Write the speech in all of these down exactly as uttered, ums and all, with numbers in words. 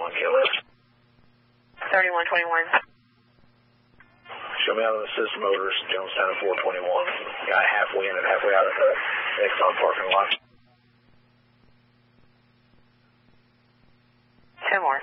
one, Kilo. thirty-one twenty-one. Show me out of the Assist Motors, Jonestown four twenty-one. Guy halfway in and halfway out of the Exxon parking lot. Ten more.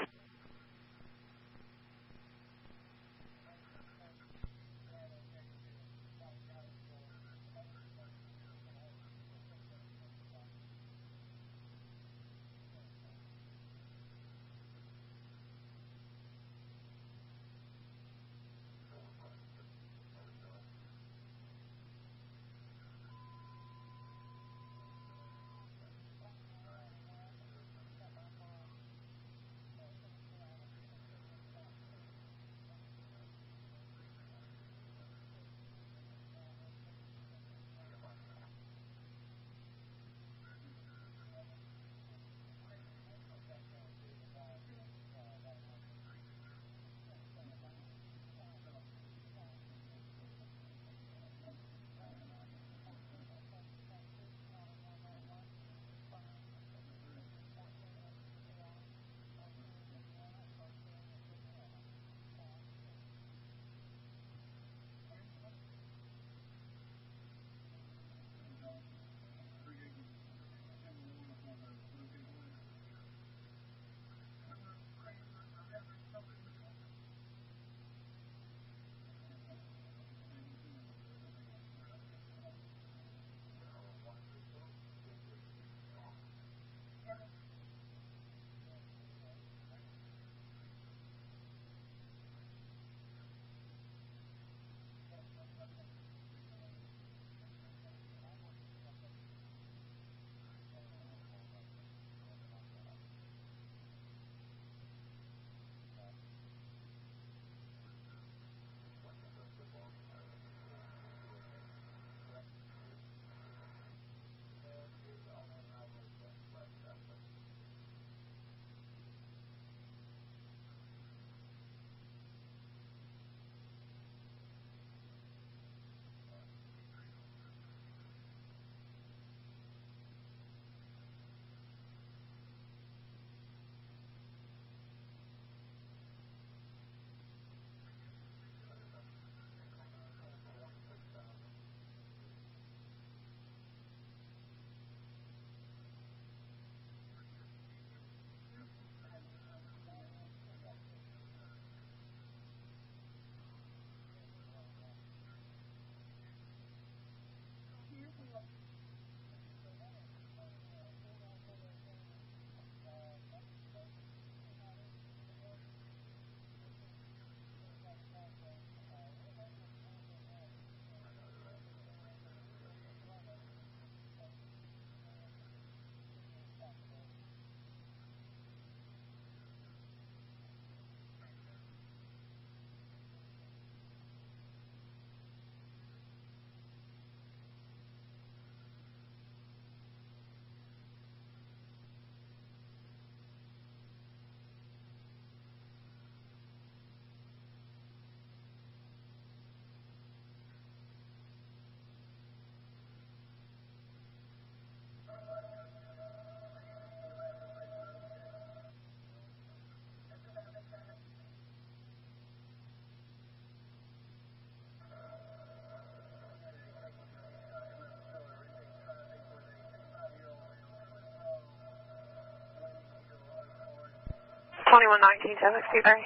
twenty-one nineteen, ten sixty-three.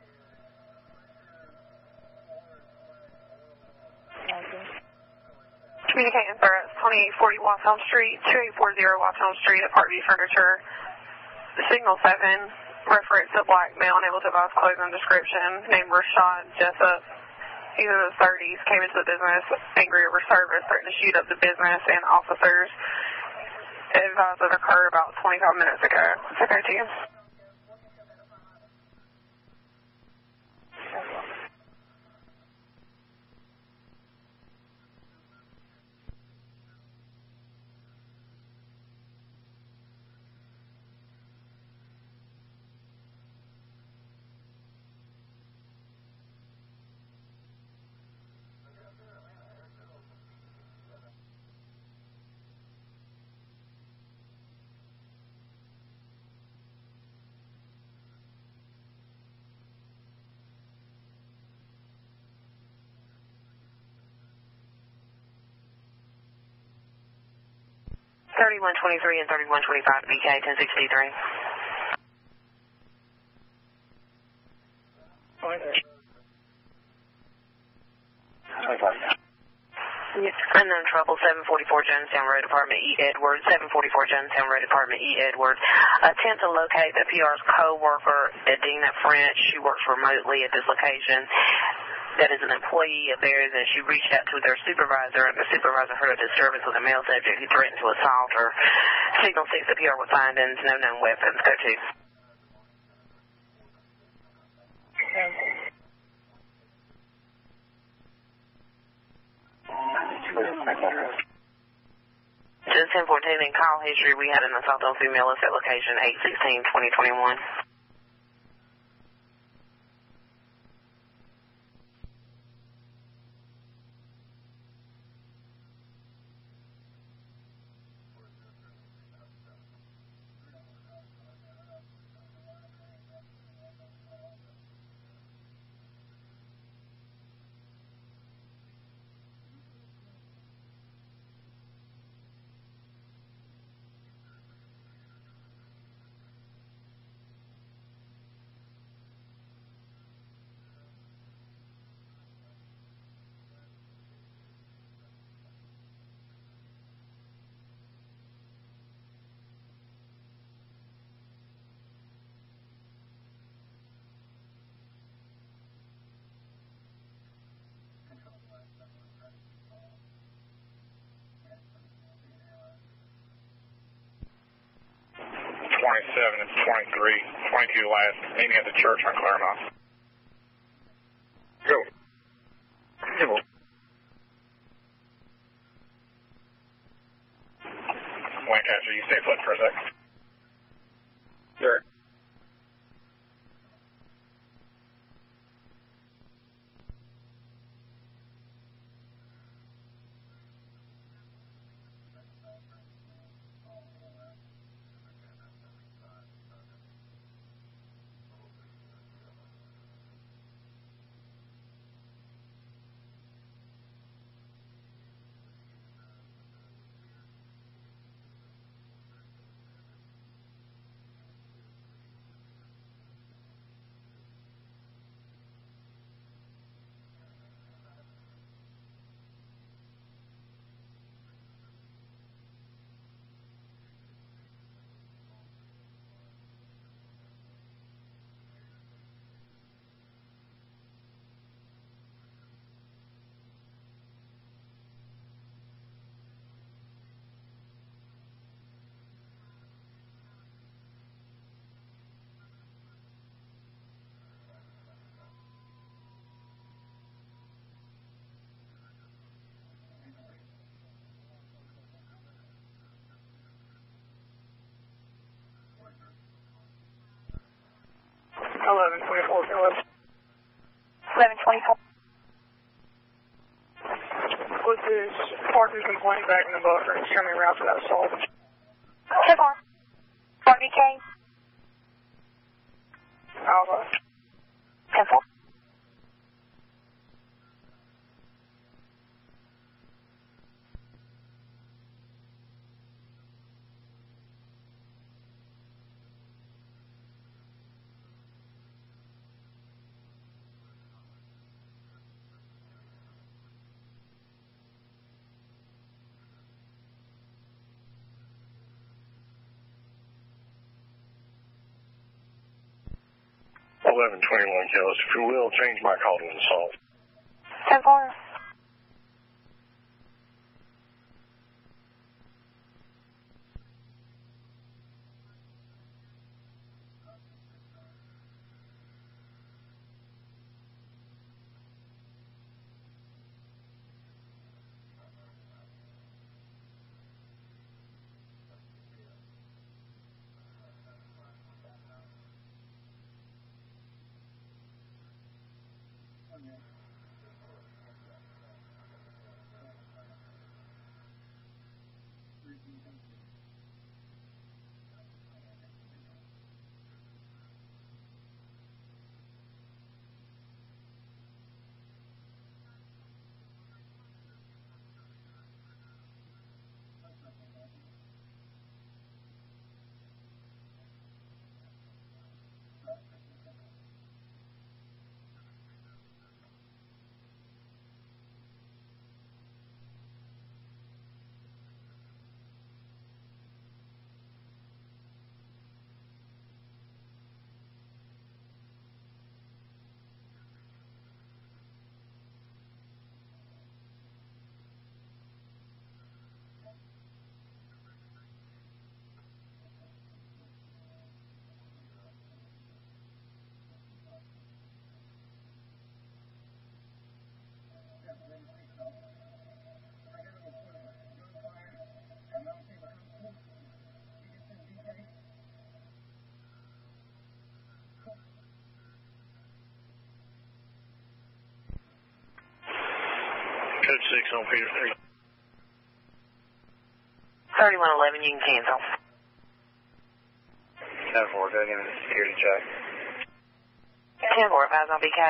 Communicating for us, twenty-eight forty Watts Elm Street, twenty-eight forty Watts Elm Street at Parkview Furniture. Signal seven, reference to black male, unable to advise clothing description, name Rashad Jessup. He's in his thirties, came into the business, angry over service, threatened to shoot up the business and officers. Advised that occurred about twenty-five minutes ago. It's okay to you. thirty-one twenty-three and thirty-one twenty-five B K ten sixty-three. Unknown trouble, seven forty-four Jonestown Road, Apartment E. Edwards, seven forty-four Jonestown Road, Apartment E. Edwards. Attempt to locate the P R's co-worker, Adina French. She works remotely at this location. That is an employee of theirs, and she reached out to their supervisor, and the supervisor heard a disturbance with a male subject. He threatened to assault her. Signal six, the P R with findings, no known weapons. Go to. Just ten fourteen in call history, we had an assault on female at location eight sixteen twenty twenty-one. twenty-seven and twenty-three, twenty-two last, meeting at the church on Claremont. Go. Lancaster, you stay put for a second. Sure. eleven twenty-four, eleven. eleven twenty-four. Put this Parker's complaint back in the buffer and show me a route for that assault. ten four. four B K. Alpha. ten four. eleven twenty-one, Kellis. If you will, change my call to an assault. ten four. Code six on Peter Street. thirty-one eleven, you can cancel. ten four, go again, security check. ten four, advise on B K.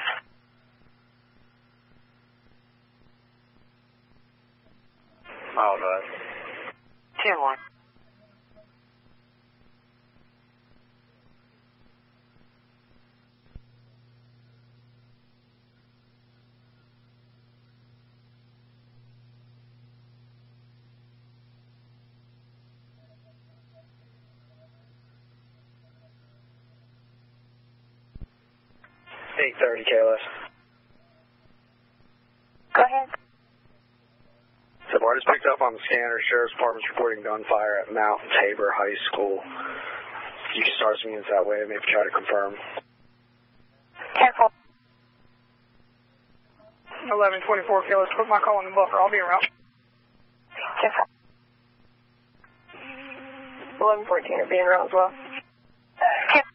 Mile drive. ten one. eight thirty, K L S. Go ahead. So I just picked up on the scanner. Sheriff's Department's reporting gunfire at Mount Tabor High School. You can start some units that way and maybe try to confirm. ten four. eleven twenty-four, K L S. Put my call in the buffer. I'll be around. ten four. eleven fourteen are being around as well. ten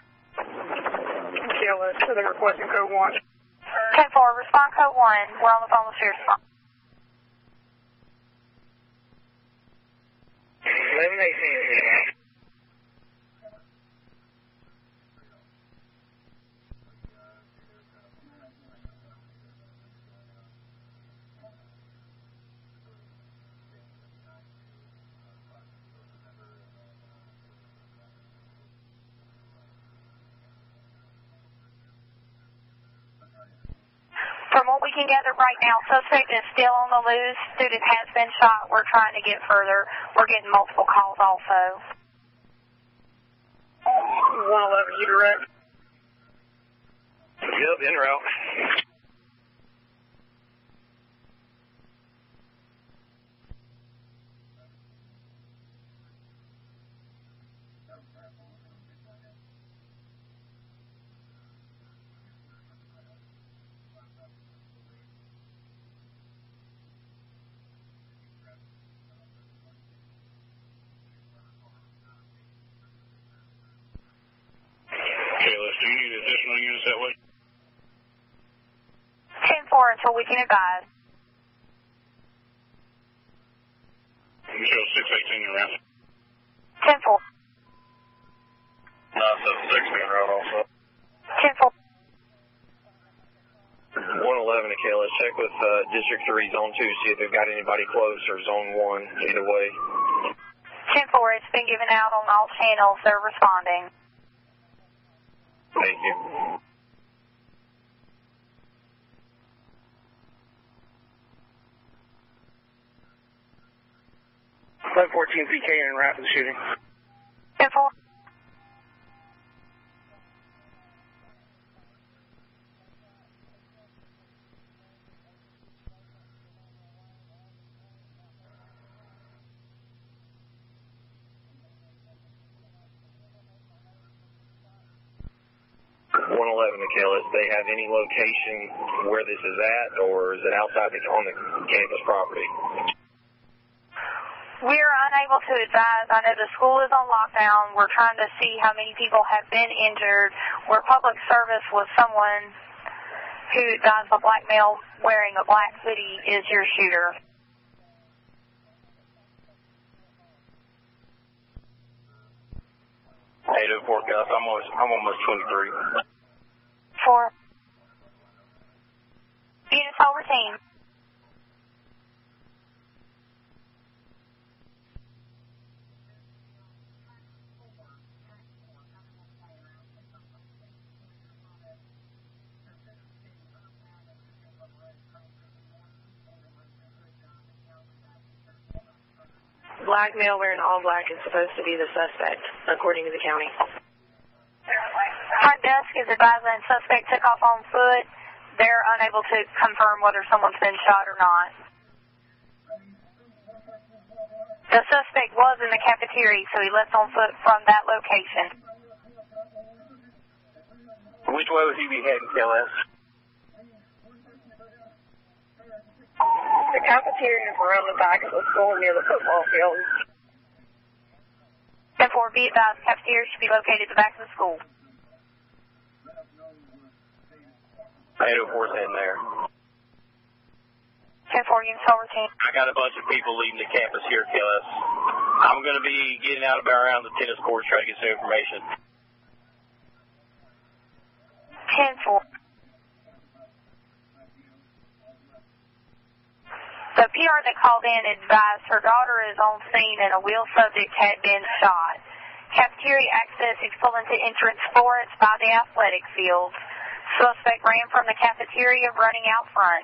K L S, so they're requesting code one. ten four, respond code one. We're on the phone with Sheriff's Department. eleven eighteen. From what we can gather right now, suspect is still on the loose. Student has been shot. We're trying to get further. We're getting multiple calls also. one eleven, you direct? Yep, en route. K L S, do you need additional units that way? ten four until we can advise. You show six eighteen around. ten four. nine seven six being route also. ten four. one eleven to K L S. Check with uh, District three, Zone two, see if they've got anybody close, or Zone one, either way. ten four, it's been given out on all channels. They're responding. Thank you. eleven fourteen P K en route to the shooting. ten four. one eleven to K L S. They have any location where this is at, or is it outside the, on the campus property? We're unable to advise. I know the school is on lockdown. We're trying to see how many people have been injured. Where public service was someone who dies of black male wearing a black hoodie is your shooter. eight oh four, Gus. I'm almost, I'm almost twenty-three. Four. Units over team. Black male wearing all black is supposed to be the suspect, according to the county. Front desk is advising suspect took off on foot. They're unable to confirm whether someone's been shot or not. The suspect was in the cafeteria, so he left on foot from that location. Which way would he be heading, K L S? The cafeteria is around the back of the school near the football field. Therefore, be advised, cafeteria should be located at the back of the school. eight oh four's in there. four, units all routine. I got a bunch of people leaving the campus here, K L S. I'm going to be getting out about around the tennis courts trying to get some information. ten four. The P R that called in advised her daughter is on scene and a wheel subject had been shot. Cafeteria access is pulled into entrance four. It's by the athletic field. Suspect ran from the cafeteria, running out front.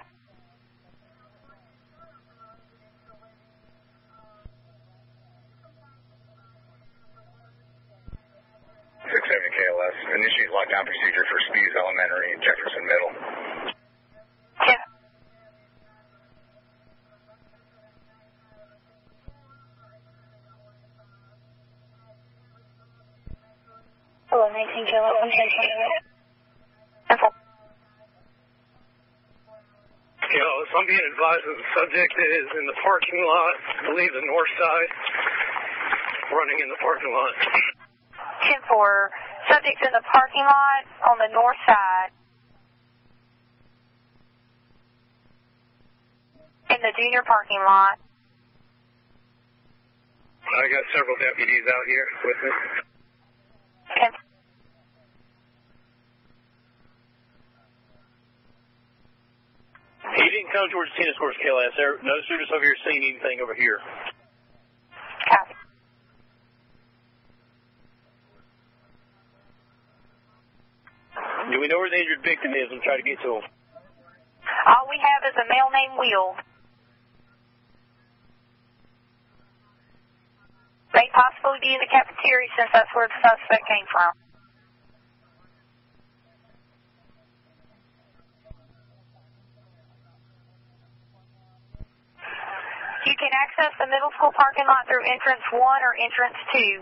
six seventy K L S. Initiate lockdown procedure for Spees Elementary and Jefferson Middle. ten. Hello, nineteen K L S, one ten twenty-eight. K L S, I'm being advised that the subject is in the parking lot, I believe the north side, running in the parking lot. ten four. Subjects in the parking lot on the north side. In the junior parking lot. I got several deputies out here with me. ten. He didn't come towards the tennis courts, K L S. There, no students over here seeing anything over here. Copy. Do we know where the injured victim is and try to get to him? All we have is a male named Will. May possibly be in the cafeteria since that's where the suspect came from. You can access the middle school parking lot through entrance one or entrance two.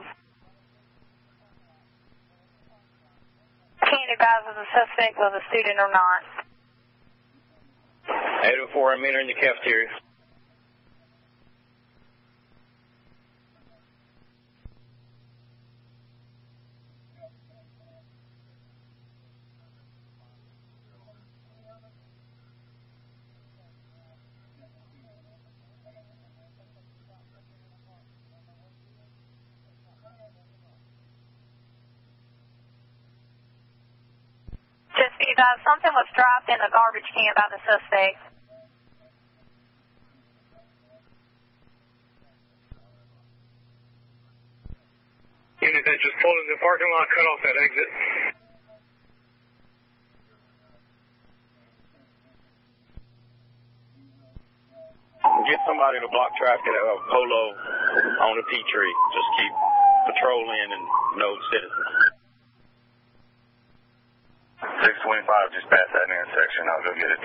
Can't advise if the suspect was a student or not. eight oh four, I'm entering the cafeteria. Just be advised, something was dropped in a garbage can by the suspect. Unit that just pulled in the parking lot, cut off that exit. Get somebody to block traffic at a polo on the P-tree. Just keep patrolling and no citizens. six twenty-five, just past that intersection. I'll go get it.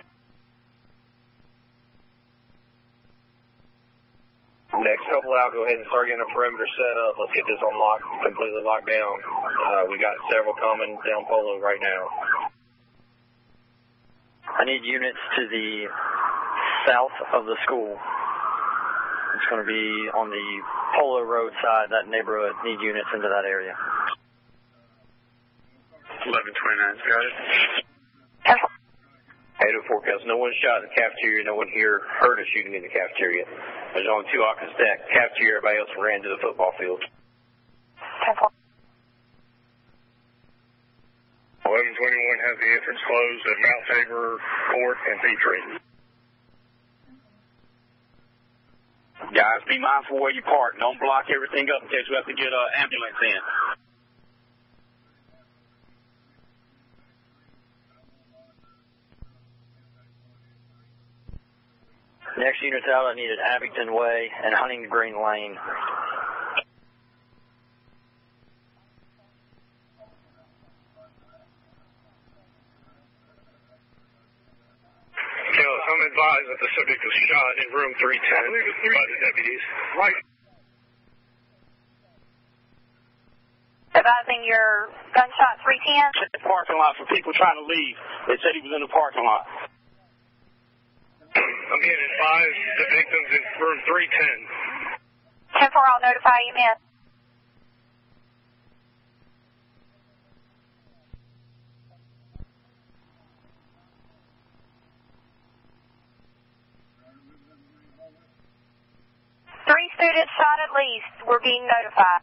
Next couple out, go ahead and start getting a perimeter set up. Let's get this on lock, completely locked down. Uh, we got several coming down Polo right now. I need units to the south of the school. It's going to be on the Polo Road side, that neighborhood. Need units into that area. eleven twenty-nine, got it. eight oh four, because no one shot in the cafeteria, no one here heard a shooting in the cafeteria. There's only two occupants in that cafeteria, everybody else ran to the football field. eleven twenty-one has the entrance closed at Mount Tabor, Court, and Petrie. Guys, be mindful where you park. Don't block everything up in case we have to get an ambulance in. Next units out, I need at Abington Way and Huntington Green Lane. I'm advised that the subject was shot in room three ten by the deputies. Right. Advising your gunshot three ten. The parking lot for people trying to leave. They said he was in the parking lot. I'm being advised the victim's in room three ten. ten four, I'll notify you, man. at least. We're being notified.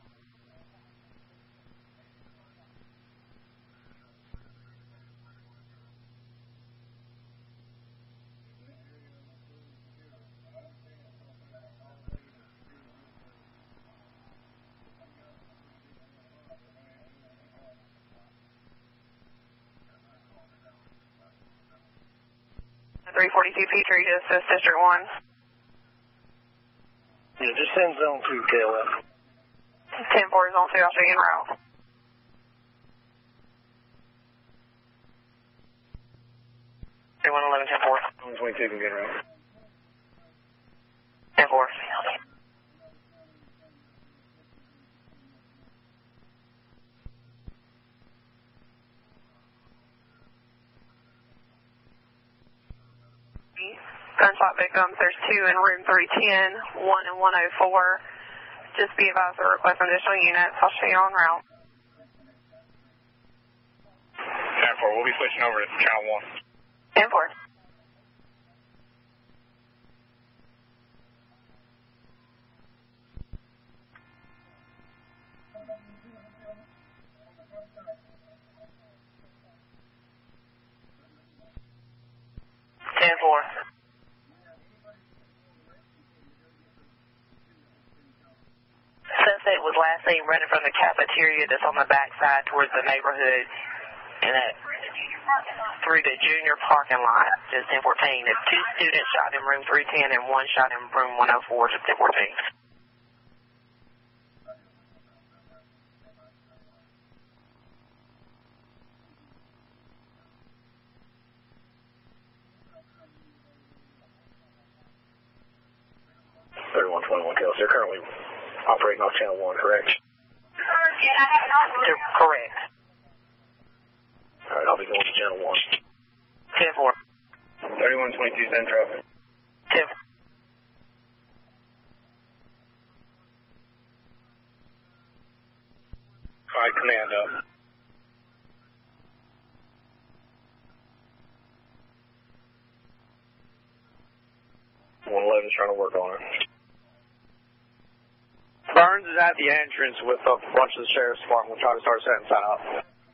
three forty-two Petrie to assist District one. Yeah, just send zone two, K L F. ten four zone two, I'll show you en route. one eleven, ten four. one twenty-two can get en route. ten four. Gunshot victims, there's two in room three ten, one in one oh four. Just be advised to request additional units. I'll show you en route. ten four, we'll be switching over to channel one. ten four. ten four. Suspect was last seen running from the cafeteria that's on the backside towards the neighborhood and that through the junior parking lot, just ten fourteen. If two students shot in room three ten and one shot in room one oh four, just ten fourteen. thirty-one twenty-one kills. They're currently operating off channel one, correct? Correct. All right, I'll be going to channel one. ten four. thirty-one twenty-two, send traffic. ten. Five command up. one eleven's trying to work on it. Burns is at the entrance with a bunch of the sheriff's department. We'll try to start setting sign up.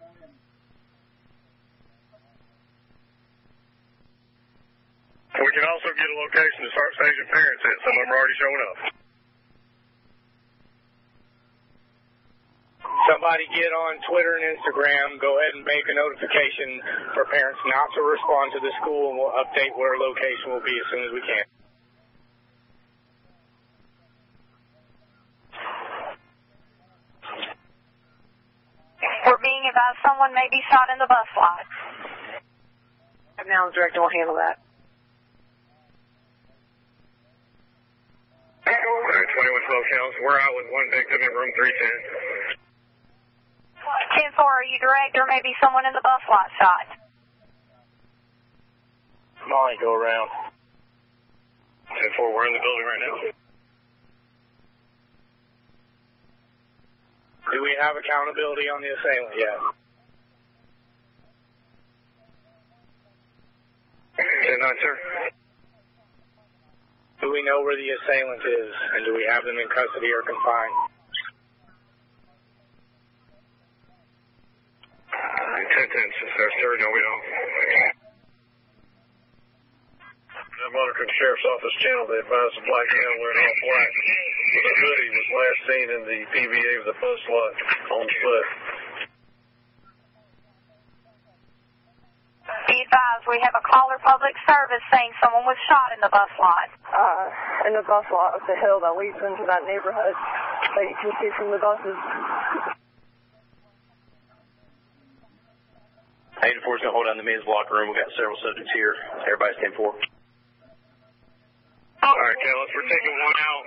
We can also get a location to start staging parents at. Some of them are already showing up. Somebody get on Twitter and Instagram. Go ahead and make a notification for parents not to respond to the school, and we'll update where location will be as soon as we can. We're being advised someone may be shot in the bus lot. Now the director will handle that. twenty-one twelve counts. We're out with one victim in room three ten. ten four, are you direct? There may be someone in the bus lot shot. Molly, go around. ten four, we're in the building right now. Do we have accountability on the assailant yet? ten nine, sir. Do we know where the assailant is, and do we have them in custody or confined? ten ten, sir. Sir, no, we don't. I'm monitoring the Sheriff's Office channel. They advised a black man wearing all black with a hoodie was last seen in the P V A of the bus lot on foot. Be advised, we have a caller public service saying someone was shot in the bus lot. Uh, in the bus lot of the hill that leads into that neighborhood that you can see from the buses. eighty-four is going to hold down the men's locker room. We've got several subjects here. Everybody's ten four. All right, Kellis, we're taking one out.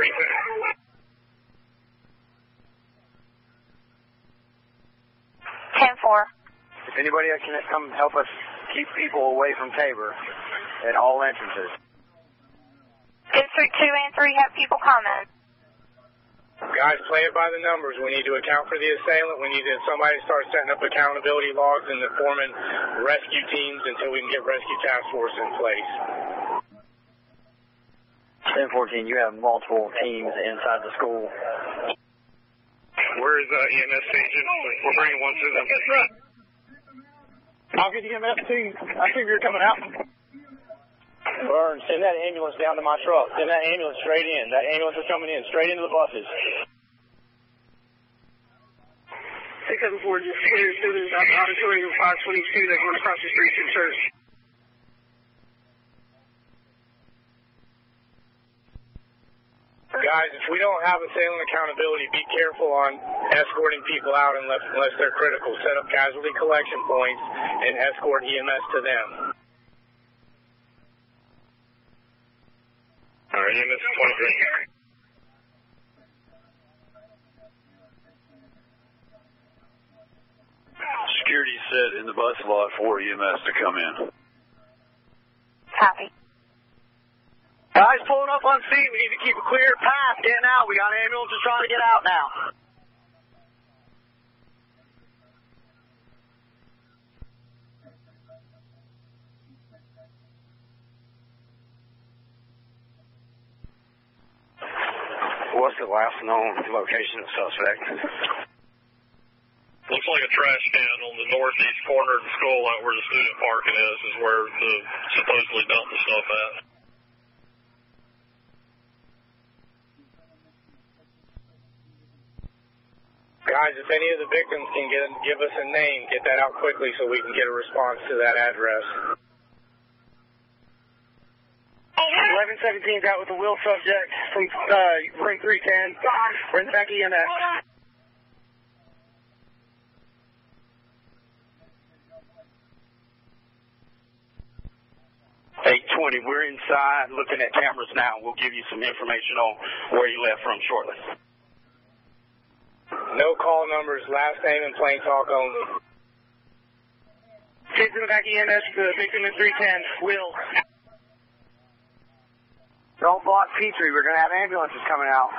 ten four. If anybody can come help us keep people away from Tabor at all entrances. District two and three have people coming. Guys, play it by the numbers. We need to account for the assailant. We need to somebody start setting up accountability logs and forming rescue teams until we can get rescue task force in place. ten ten fourteen, you have multiple teams inside the school. Where is uh, E M S station? We're bringing one to them. I'll get the E M S team. I think you're coming out. Burn, send that ambulance down to my truck. Send that ambulance straight in. That ambulance is coming in, straight into the buses. six seven four, just clear students out the auditorium five twenty-two. They're going across the street to the church. Guys, if we don't have assailant accountability, be careful on escorting people out unless, unless they're critical. Set up casualty collection points and escort E M S to them. All right, E M S twenty-three. Security set in the bus lot for E M S to come in. Copy. Guys pulling up on scene. We need to keep a clear path getting out. We got ambulances trying to get out now. What's the last known location of suspect? Looks like a trash can on the northeast corner of the school, out where the student parking is, is where the supposedly dumped the stuff at. Guys, if any of the victims can get, give us a name, get that out quickly so we can get a response to that address. eleven seventeen's out with a wheel subject from uh, ring three ten. Bring back E M S. eight twenty, we're inside looking at cameras now. We'll give you some information on where you left from shortly. No call numbers, last name and plain talk only. Kids in the back E M S, the victim in three ten, Will. Don't block Petrie, we're going to have ambulances coming out.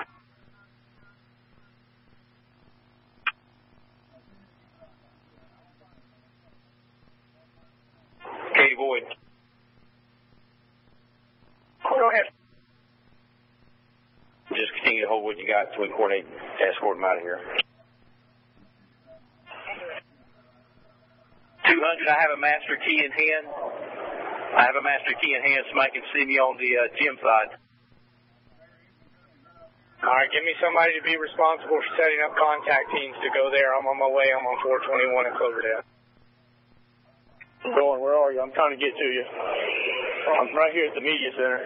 Katie Boyd. Go ahead. Just continue to hold what you got so we can coordinate escort them out of here. two hundred, I have a master key in hand. I have a master key in hand, somebody can see me on the uh, gym side. All right, give me somebody to be responsible for setting up contact teams to go there. I'm on my way. I'm on four twenty-one in Cloverdale. Going, where are you? I'm trying to get to you. I'm right here at the media center.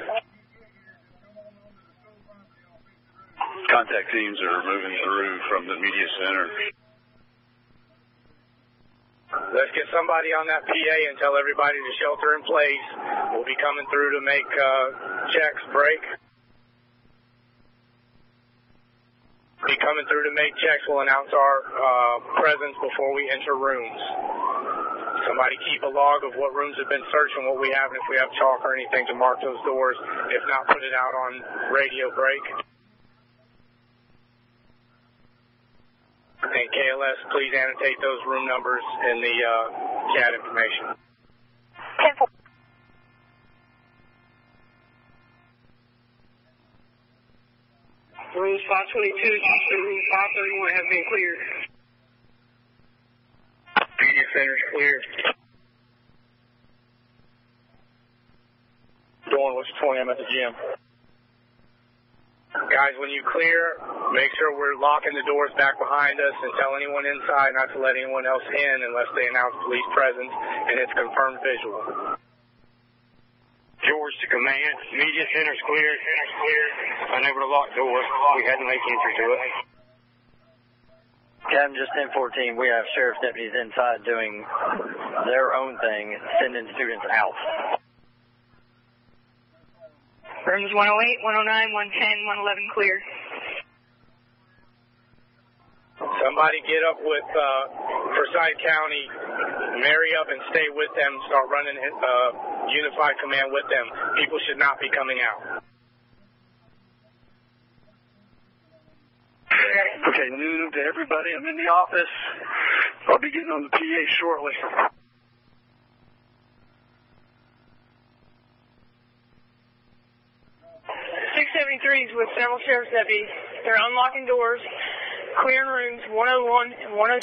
Contact teams are moving through from the media center. Let's get somebody on that P A and tell everybody to shelter in place. We'll be coming through to make uh, checks, break. Be coming through to make checks. We'll announce our uh, presence before we enter rooms. Somebody keep a log of what rooms have been searched and what we have, and if we have chalk or anything to mark those doors. If not, put it out on radio break. And K L S, please annotate those room numbers in the uh, chat information. ten four. Rooms five twenty-two and room five thirty-one have been cleared. Media center's cleared. Dawn, what's twenty? I'm at the gym. Guys, when you clear, make sure we're locking the doors back behind us and tell anyone inside not to let anyone else in unless they announce police presence and it's confirmed visual. George to command, media center's cleared, center's cleared. Unable to lock doors, we had to make entry to it. Captain, just ten fourteen, we have sheriff's deputies inside doing their own thing, sending students out. Rooms one oh eight, one oh nine, one ten, one eleven clear. Somebody get up with uh, Forsyth County, marry up and stay with them, start running uh, unified command with them. People should not be coming out. Okay, noon to everybody. I'm in the office. I'll be getting on the P A shortly. six threes with several sheriff's deputies. They're unlocking doors, clearing rooms one oh one and one oh two.